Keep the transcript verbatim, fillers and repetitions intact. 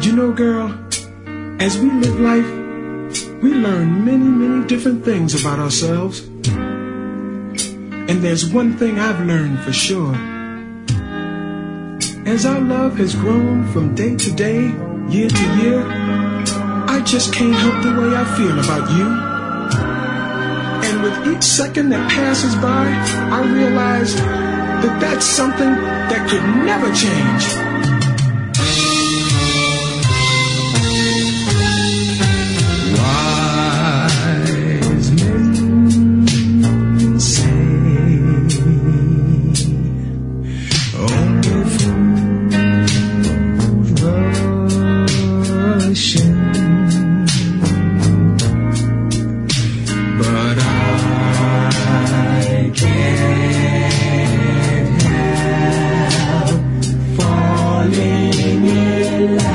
You know, girl, as we live life, we learn many, many different things about ourselves. And there's one thing I've learned for sure. As our love has grown from day to day, year to year, I just can't help the way I feel about you. And with each second that passes by, I realize that that's something that could never change. Wise men say only fools rush in, but I can't help falling in love.